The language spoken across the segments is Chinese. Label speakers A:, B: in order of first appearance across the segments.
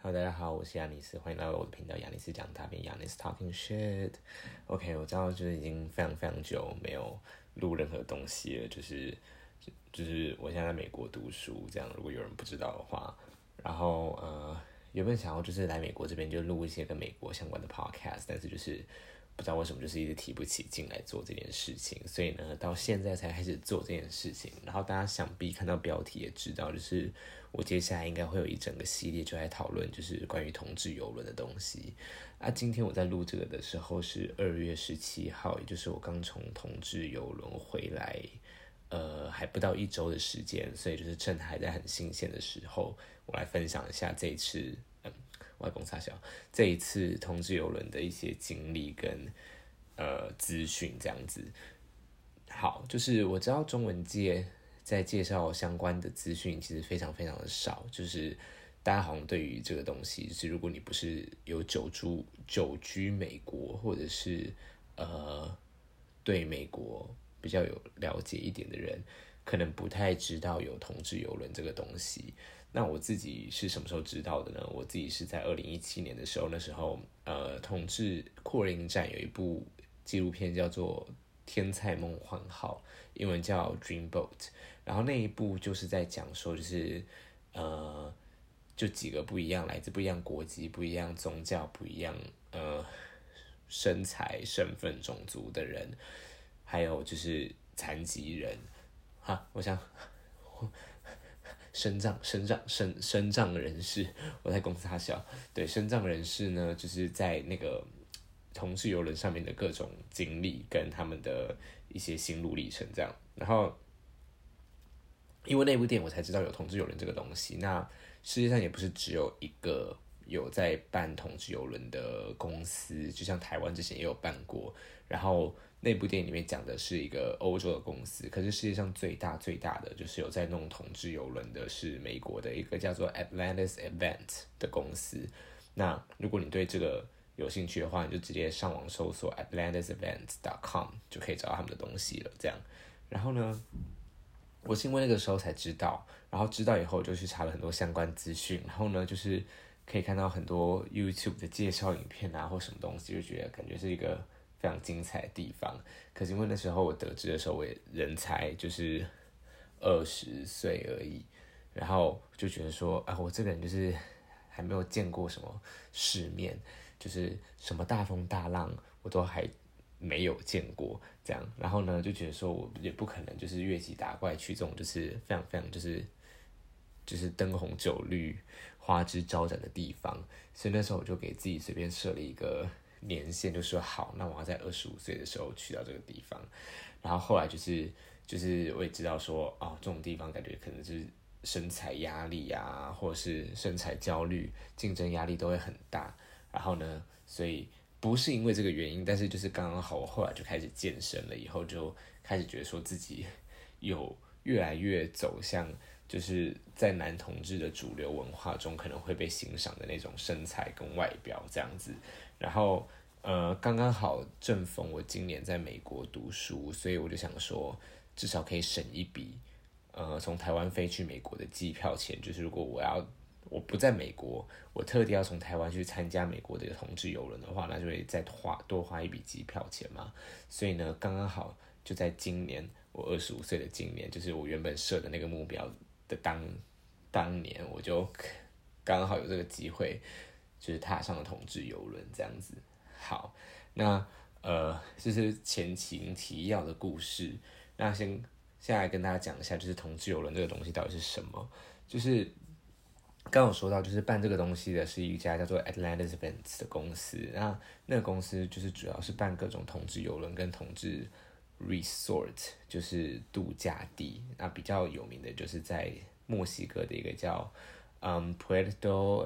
A: Hello，大家好，我是亚尼斯，欢迎来到我的频道亚尼斯讲大便，亚尼斯 Talking Shit。OK， 我知道就是已经非常久没有录任何东西了，就是我现在在美国读书，这样如果有人不知道的话，然后原本想要就是来美国这边就录一些跟美国相关的 podcast， 但是就是不知道为什么就是一直提不起劲来做这件事情，所以呢到现在才开始做这件事情。然后大家想必看到标题也知道，就是我接下来应该会有一整个系列就来讨论就是关于同志邮轮的东西。今天我在录这个的时候是2月17号，也就是我刚从同志邮轮回来。还不到1周的时间，所以就是趁还在很新鲜的时候，我来分享一下这一次，我在公司小这一次同志邮轮的一些经历跟资讯这样子。好，就是我知道中文界在介绍相关的资讯其实非常的少，就是大家好像对于这个东西，就是如果你不是有久居美国，或者是对美国比较有了解一点的人，可能不太知道有同志邮轮这个东西。那我自己是什么时候知道的呢？我自己是在2017年的时候，那时候同志扩林站有一部纪录片叫做《天才梦幻号》，英文叫 Dreamboat， 然后那一部就是在讲说，就是就几个不一样，来自不一样国籍、不一样宗教、不一样身材、身份、种族的人。还有就是残疾人，我想身障人士，我在公司笑。对，身障人士呢，就是在那个同志邮轮上面的各种经历跟他们的一些心路历程，这样。然后，因为那部电影我才知道有同志邮轮这个东西。那世界上也不是只有一个有在办同志邮轮的公司，就像台湾之前也有办过。然后那部电影里面讲的是一个欧洲的公司，可是世界上最大的就是有在弄同志邮轮的是美国的一个叫做 Atlantis Event 的公司。那如果你对这个有兴趣的话，你就直接上网搜索 atlantisevents.com 就可以找到他们的东西了。这样，然后呢，我是因为那个时候才知道，然后知道以后就去查了很多相关资讯，然后呢，就是可以看到很多 YouTube 的介绍影片或什么东西，就觉得感觉是一个非常精彩的地方。可是因为那时候我得知的时候，我也人才就是20岁而已，然后就觉得说，我这个人就是还没有见过什么世面，就是什么大风大浪我都还没有见过这样。然后呢，就觉得说我也不可能就是越级打怪去这种就是非常就是灯红酒绿、花枝招展的地方。所以那时候我就给自己随便设了一个年限，就说好，那我要在25岁的时候去到这个地方。然后后来就是我也知道说，这种地方感觉可能是身材压力或者是身材焦虑、竞争压力都会很大。然后呢，所以不是因为这个原因，但是就是刚刚好，我后来就开始健身了，以后就开始觉得说自己有越来越走向就是在男同志的主流文化中可能会被欣赏的那种身材跟外表这样子。然后刚刚好正逢我今年在美国读书，所以我就想说至少可以省一笔从台湾飞去美国的机票钱。就是如果我不在美国，我特地要从台湾去参加美国的同志邮轮的话，那就会再多花一笔机票钱嘛。所以呢，刚刚好就在今年我25岁的今年，就是我原本设的那个目标的当年，我就刚好有这个机会，就是踏上了同志邮轮这样子。好，那这是前情提要的故事。那先来跟大家讲一下，就是同志邮轮这个东西到底是什么。就是刚有说到，就是办这个东西的是一家叫做 Atlantis Events 的公司。那个公司就是主要是办各种同志邮轮跟同志 resort， 就是度假地。那比较有名的就是在墨西哥的一个叫Puerto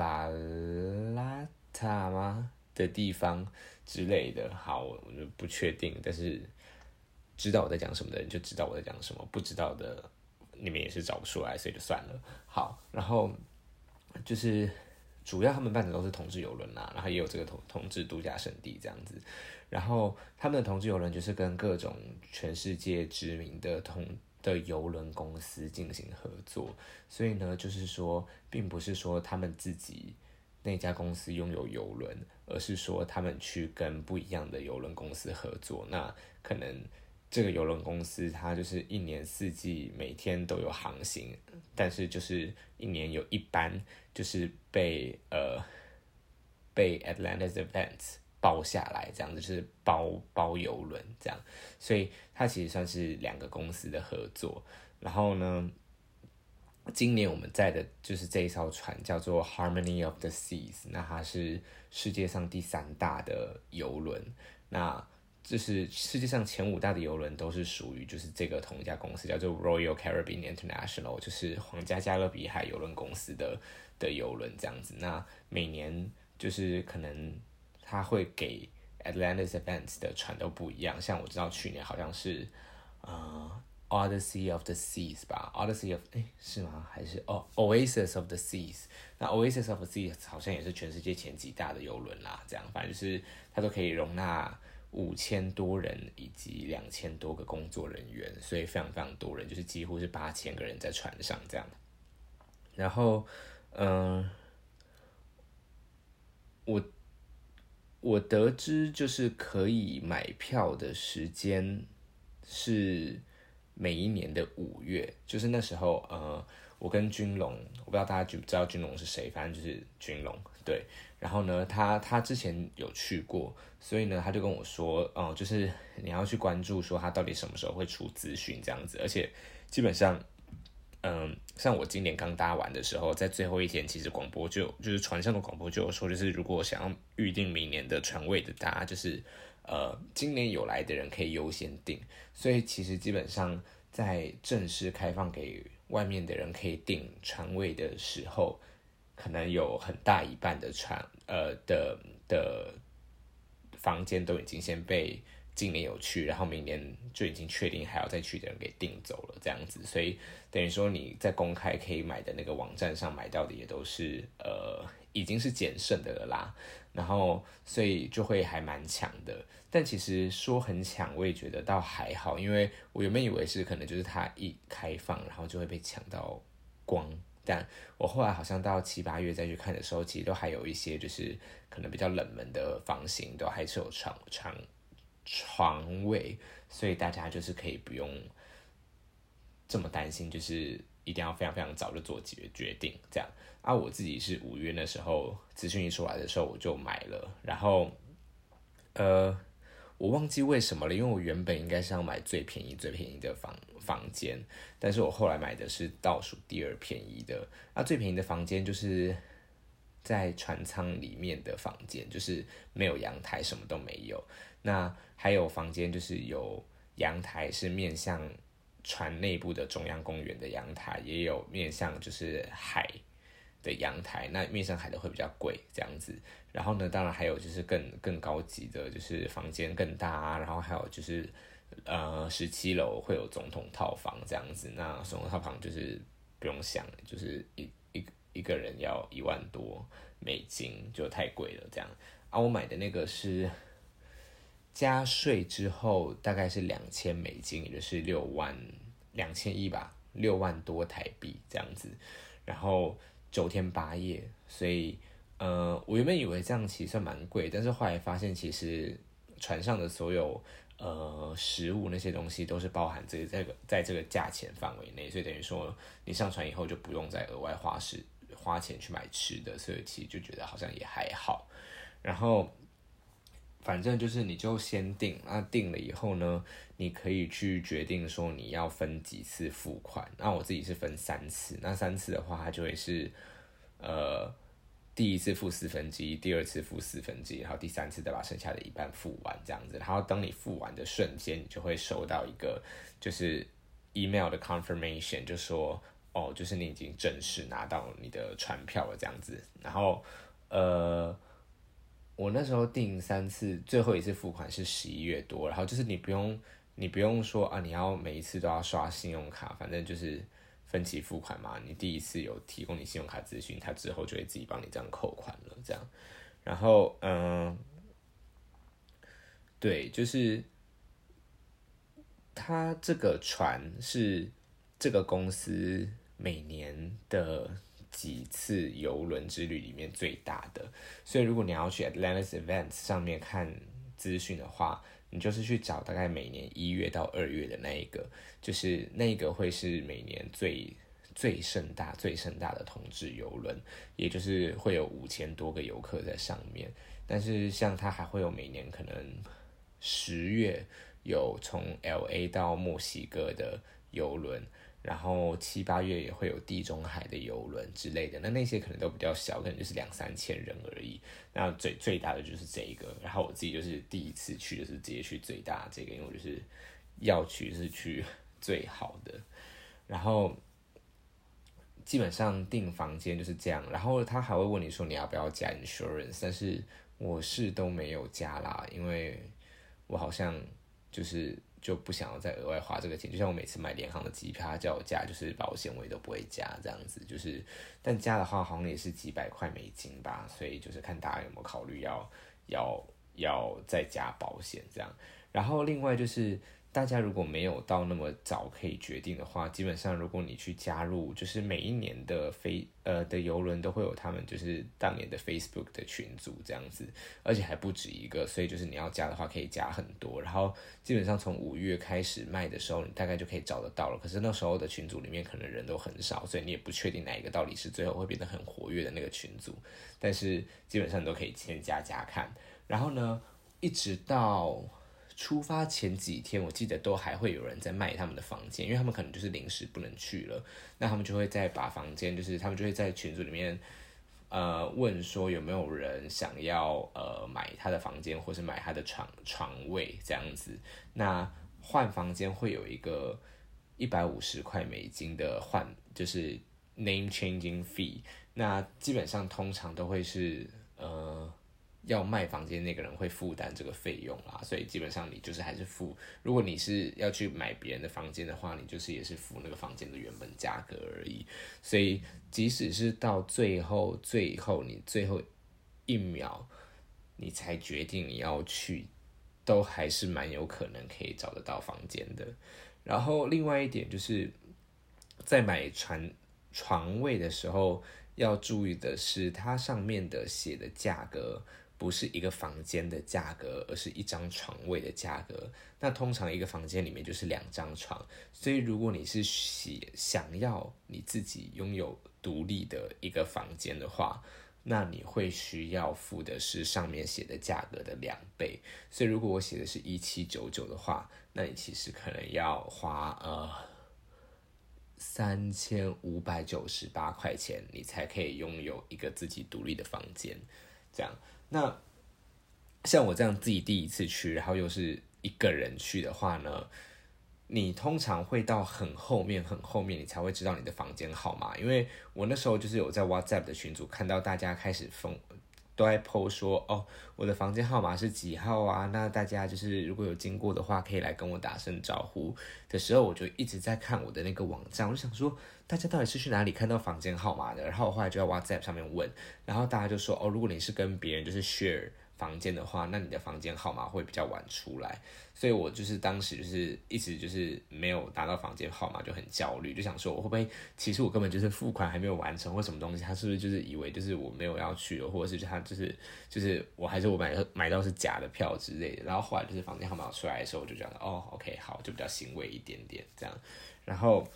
A: Vallarta 吗的地方之类的。好，我就不确定，但是知道我在讲什么的人就知道我在讲什么，不知道的你们也是找不出来，所以就算了。好，然后就是主要他们办的都是同志邮轮然后也有这个同志度假胜地这样子。然后他们的同志邮轮就是跟各种全世界知名的邮轮公司进行合作，所以呢，就是说，并不是说他们自己那家公司拥有邮轮，而是说他们去跟不一样的邮轮公司合作。那可能这个邮轮公司它就是一年四季每天都有航行，但是就是一年有一班就是被 Atlantis Events 包下来，这样子就是包邮轮这样，所以它其实算是两个公司的合作。然后呢，今年我们载的就是这一艘船叫做 Harmony of the Seas， 那它是世界上第3大的邮轮，那就是世界上前5大的邮轮都是属于就是这个同一家公司，叫做 Royal Caribbean International， 就是皇家加勒比海邮轮公司的邮轮这样子。那每年就是可能它会给 Atlantis Events 的船都不一样，像我知道去年好像是Odyssey of the Seas 吧 ，Odyssey of 是吗？还是Oasis of the Seas？ 那 Oasis of the Seas 好像也是全世界前几大的邮轮啦，这样反正就是它都可以容纳5000多人以及2000多个工作人员，所以非常非常多人，就是几乎是8000个人在船上这样。然后，我得知就是可以买票的时间是每一年的5月，就是那时候我跟君龙，我不知道大家知不知道君龙是谁，反正就是君龙，对。然后呢，他之前有去过，所以呢，他就跟我说，就是你要去关注说他到底什么时候会出资讯这样子，而且基本上。像我今年刚搭完的时候，在最后一天，其实广播就是船上的广播就有说，就是如果想要预定明年的船位的，大家就是今年有来的人可以优先订，所以其实基本上在正式开放给外面的人可以订船位的时候，可能有很大一半的的房间都已经先被今年有去，然后明年就已经确定还要再去的人给订走了，这样子，所以等于说你在公开可以买的那个网站上买到的也都是已经是减剩的了啦，然后所以就会还蛮抢的，但其实说很抢，我也觉得倒还好，因为我原本以为是可能就是它一开放，然后就会被抢到光。但我后来好像到7、8月再去看的时候，其实都还有一些就是可能比较冷门的房型，都还是有床位，所以大家就是可以不用这么担心，就是一定要非常非常早就做决定这样。我自己是5月那时候资讯一出来的时候我就买了，然后我忘记为什么了，因为我原本应该是要买最便宜的房间，但是我后来买的是倒数第2便宜的。最便宜的房间就是在船舱里面的房间，就是没有阳台，什么都没有。那还有房间就是有阳台，是面向船内部的中央公园的阳台，也有面向就是海的阳台，那面向海的会比较贵这样子。然后呢，当然还有就是更高级的，就是房间更大啊，然后还有就是17楼会有总统套房这样子。那总统套房就是不用想，就是一个人要$10,000多，就太贵了这样。我买的那个是加税之后大概是$2000，也就是62100吧，6万多台币这样子。然后9天8夜，所以我原本以为这样其实算蛮贵，但是后来发现其实船上的所有食物那些东西都是包含在这个价钱范围内，所以等于说你上船以后就不用再额外花钱去买吃的，所以其实就觉得好像也还好。然后反正就是你就先订，订了以后呢，你可以去决定说你要分几次付款。那我自己是分3次，那3次的话，它就会是第1次付1/4，第2次付1/4，然后第3次再把剩下的一半付完这样子。然后当你付完的瞬间，你就会收到一个就是 email 的 confirmation， 就说就是你已经正式拿到你的船票了这样子。然后我那时候订3次，最后一次付款是11月多，然后就是你不用说你要每一次都要刷信用卡，反正就是分期付款嘛。你第1次有提供你信用卡资讯，他之后就会自己帮你这样扣款了，这样。然后对，就是他这个船是这个公司每年的几次邮轮之旅里面最大的。所以如果你要去 Atlantis Events 上面看资讯的话，你就是去找大概每年1月到2月的那一个，就是那个会是每年最盛大的同志邮轮，也就是会有5000多个游客在上面。但是像它还会有每年可能10月有从 LA 到墨西哥的邮轮，然后7、8月也会有地中海的邮轮之类的。那些可能都比较小，可能就是2、3千人而已。那最大的就是这一个，然后我自己就是第一次去就是直接去最大的这个，因为我就是要去是去最好的，然后基本上订房间就是这样，然后他还会问你说你要不要加 insurance， 但是我是都没有加啦，因为我好像就不想要再额外花这个钱，就像我每次买联航的机票，他叫我加就是保险我也都不会加这样子，就是但加的话好像也是几百块美金吧，所以就是看大家有没有考虑要再加保险这样。然后另外就是大家如果没有到那么早可以决定的话，基本上如果你去加入，就是每一年的的邮轮都会有他们就是当年的 Facebook 的群组这样子，而且还不止一个，所以就是你要加的话可以加很多，然后基本上从5月开始卖的时候，你大概就可以找得到了。可是那时候的群组里面可能人都很少，所以你也不确定哪一个到底是最后会变得很活跃的那个群组，但是基本上你都可以先加看。然后呢，一直到出发前几天，我记得都还会有人在卖他们的房间，因为他们可能就是临时不能去了，那他们就会再把房间，就是他们就会在群组里面问说有没有人想要买他的房间，或是买他的床位这样子。那换房间会有一个150块美金的就是 name changing fee， 那基本上通常都会是要卖房间那个人会负担这个费用啦，所以基本上你就是还是付，如果你是要去买别人的房间的话，你就是也是付那个房间的原本价格而已。所以即使是到最后你最后1秒你才决定你要去，都还是蛮有可能可以找得到房间的。然后另外一点就是在买床位的时候要注意的是，它上面的写的价格不是一个房间的价格，而是一张床位的价格。那通常一个房间里面就是2张床，所以如果你是想要你自己拥有独立的一个房间的话，那你会需要付的是上面写的价格的2倍。所以如果我写的是1799的话，那你其实可能要花3598块钱，你才可以拥有一个自己独立的房间。这样，那像我这样自己第一次去，然后又是一个人去的话呢，你通常会到很后面，你才会知道你的房间号码。因为我那时候就是有在 WhatsApp 的群组看到大家开始都在 po 说，哦，我的房间号码是几号啊？那大家就是如果有经过的话，可以来跟我打声招呼的时候，我就一直在看我的那个网站，我就想说，大家到底是去哪里看到房间号码的？然后我后来就在 WhatsApp 上面问，然后大家就说，哦，如果你是跟别人就是 share 房间的话，那你的房间号码会比较晚出来。所以我就是当时就是一直就是没有拿到房间号码，就很焦虑，就想说我会不会其实我根本就是付款还没有完成或什么东西，他是不是就是以为就是我没有要去了，或者是他就是我还是我买到是假的票之类的。然后后来就是房间号码出来的时候，我就觉得哦 OK 好，就比较欣慰一点点这样。然后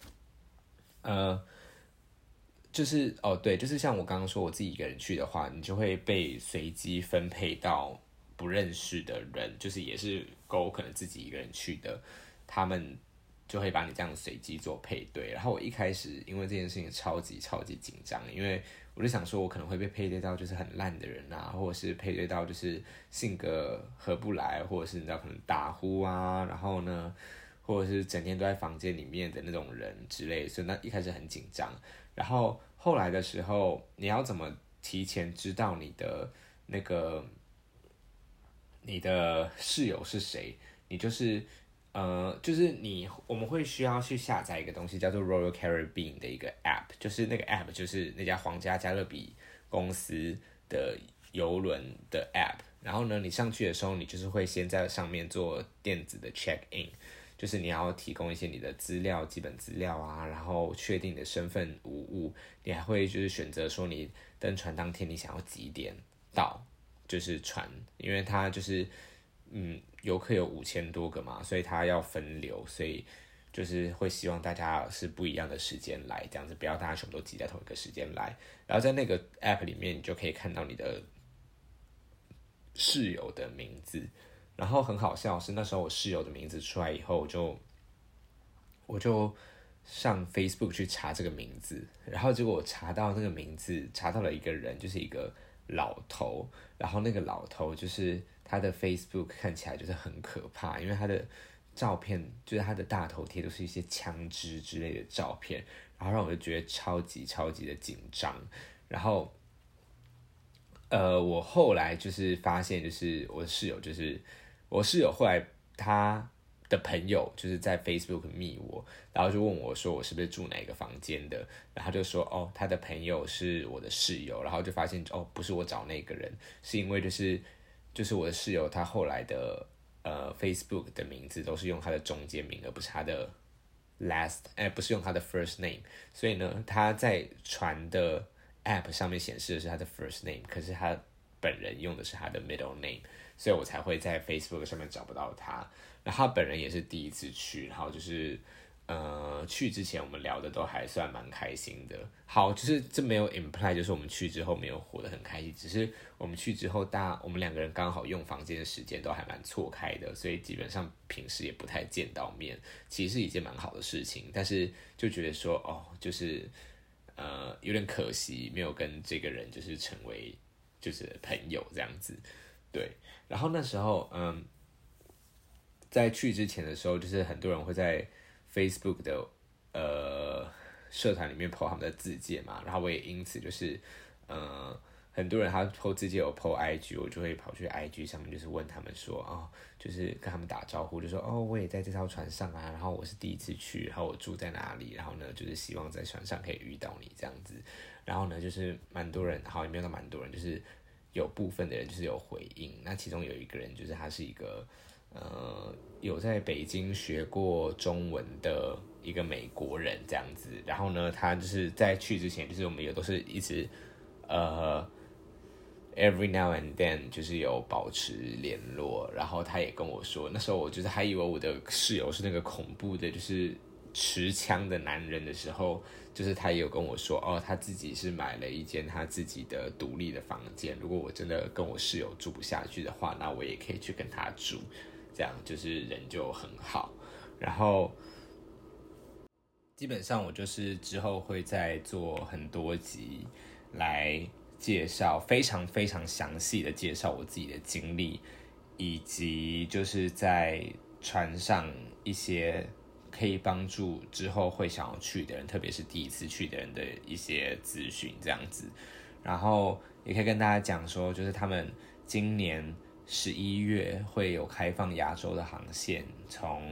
A: 就是对，就是像我刚刚说我自己一个人去的话，你就会被随机分配到不认识的人，就是也是可能自己一个人去的，他们就会把你这样随机做配对。然后我一开始因为这件事情超级紧张，因为我就想说我可能会被配对到就是很烂的人啊，或者是配对到就是性格合不来，或者是你知道可能打呼啊，然后呢或者是整天都在房间里面的那种人之类的，所以那一开始很紧张。然后后来的时候，你要怎么提前知道你的室友是谁？你就是我们会需要去下载一个东西叫做 Royal Caribbean 的一个 App， 就是那个 App 就是那家皇家加勒比公司的邮轮的 App。然后呢，你上去的时候，你就是会先在上面做电子的 check in。 就是你要提供一些你的资料、基本资料啊，然后确定你的身份无误，你还会就是选择说你登船当天你想要几点到，就是船，因为它就是游客有5000多个嘛，所以它要分流，所以就是会希望大家是不一样的时间来，这样子不要大家全部都挤在同一个时间来。然后在那个 app 里面，你就可以看到你的室友的名字。然后很好笑是那时候我室友的名字出来以后，我就上 Facebook 去查这个名字，然后结果我查到那个名字，查到了一个人，就是一个老头，然后那个老头就是他的 Facebook 看起来就是很可怕，因为他的照片就是他的大头贴都是一些枪支之类的照片，然后让我就觉得超级超级的紧张。然后我后来就是发现，就是我的室友，就是我室友后来他的朋友就是在 Facebook 密我，然后就问我说我是不是住哪个房间的，然后他就说哦他的朋友是我的室友，然后就发现哦不是我找那个人，是因为就是我的室友他后来的Facebook 的名字都是用他的中间名，而不是他的 不是用他的 first name， 所以呢他在传的 app 上面显示的是他的 first name， 可是他本人用的是他的 middle name， 所以我才会在 Facebook 上面找不到他。然后他本人也是第一次去，然后就是去之前我们聊的都还算蛮开心的。好，就是这没有 imply 就是我们去之后没有活得很开心，只是我们去之后我们2个人刚好用房间的时间都还蛮错开的，所以基本上平时也不太见到面，其实是一件蛮好的事情。但是就觉得说哦，就是有点可惜，没有跟这个人就是成为就是朋友这样子。对，然后那时候在去之前的时候，就是很多人会在 Facebook 的社团里面 po 他们的自介嘛，然后我也因此就是很多人他 po 自介有 po IG， 我就会跑去 IG 上面就是问他们说哦，就是跟他们打招呼，就说哦我也在这艘船上啊，然后我是第一次去，然后我住在哪里，然后呢就是希望在船上可以遇到你这样子。然后呢就是蛮多人，好也没有到蛮多人，就是有部分的人就是有回应，那其中有一个人就是他是一个有在北京学过中文的一个美国人这样子。然后呢他就是在去之前就是我们也都是一直every now and then 就是有保持联络，然后他也跟我说，那时候我就是还以为我的室友是那个恐怖的就是持枪的男人的时候，就是他也有跟我说哦他自己是买了一间他自己的独立的房间，如果我真的跟我室友住不下去的话，那我也可以去跟他住，这样就是人就很好。然后基本上我就是之后会再做很多集来介绍，非常非常详细的介绍我自己的经历，以及就是在船上一些可以帮助之后会想要去的人，特别是第一次去的人的一些资讯这样子。然后也可以跟大家讲说，就是他们今年11月会有开放亚洲的航线，从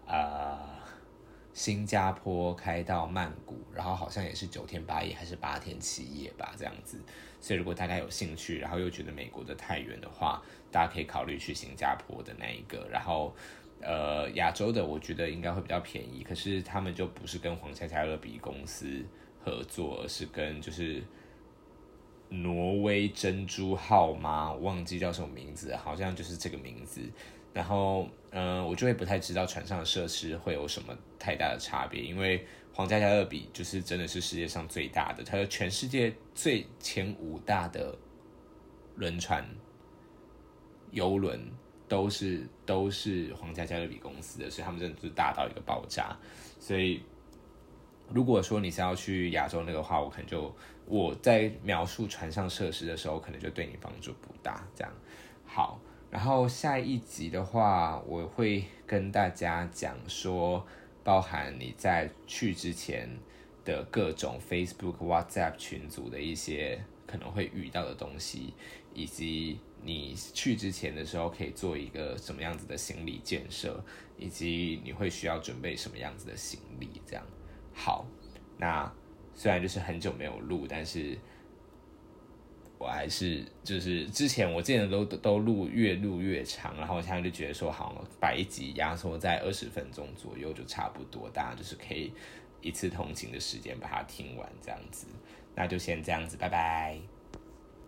A: 新加坡开到曼谷，然后好像也是9天8夜还是8天7夜吧这样子。所以如果大家有兴趣，然后又觉得美国的太远的话，大家可以考虑去新加坡的那一个。然后亚洲的我觉得应该会比较便宜，可是他们就不是跟皇家加勒比公司合作，而是跟就是挪威珍珠号吗？我忘记叫什么名字，好像就是这个名字。然后我就会不太知道船上的设施会有什么太大的差别，因为皇家加勒比就是真的是世界上最大的，它是全世界最前5大的轮船邮轮都是皇家加勒比公司的，所以他们真的是大到一个爆炸。所以如果说你是要去亚洲那个话，我在描述船上设施的时候，可能就对你帮助不大。这样好。然后下一集的话，我会跟大家讲说，包含你在去之前的各种 Facebook、WhatsApp 群组的一些可能会遇到的东西，以及你去之前的时候可以做一个什么样子的心理建设，以及你会需要准备什么样子的行李。这样好，那虽然就是很久没有录，但是我还是就是之前我之前都越录越长，然后我现在就觉得说，好像把一集压缩在20分钟左右就差不多，大家就是可以一次通勤的时间把它听完这样子。那就先这样子，拜拜。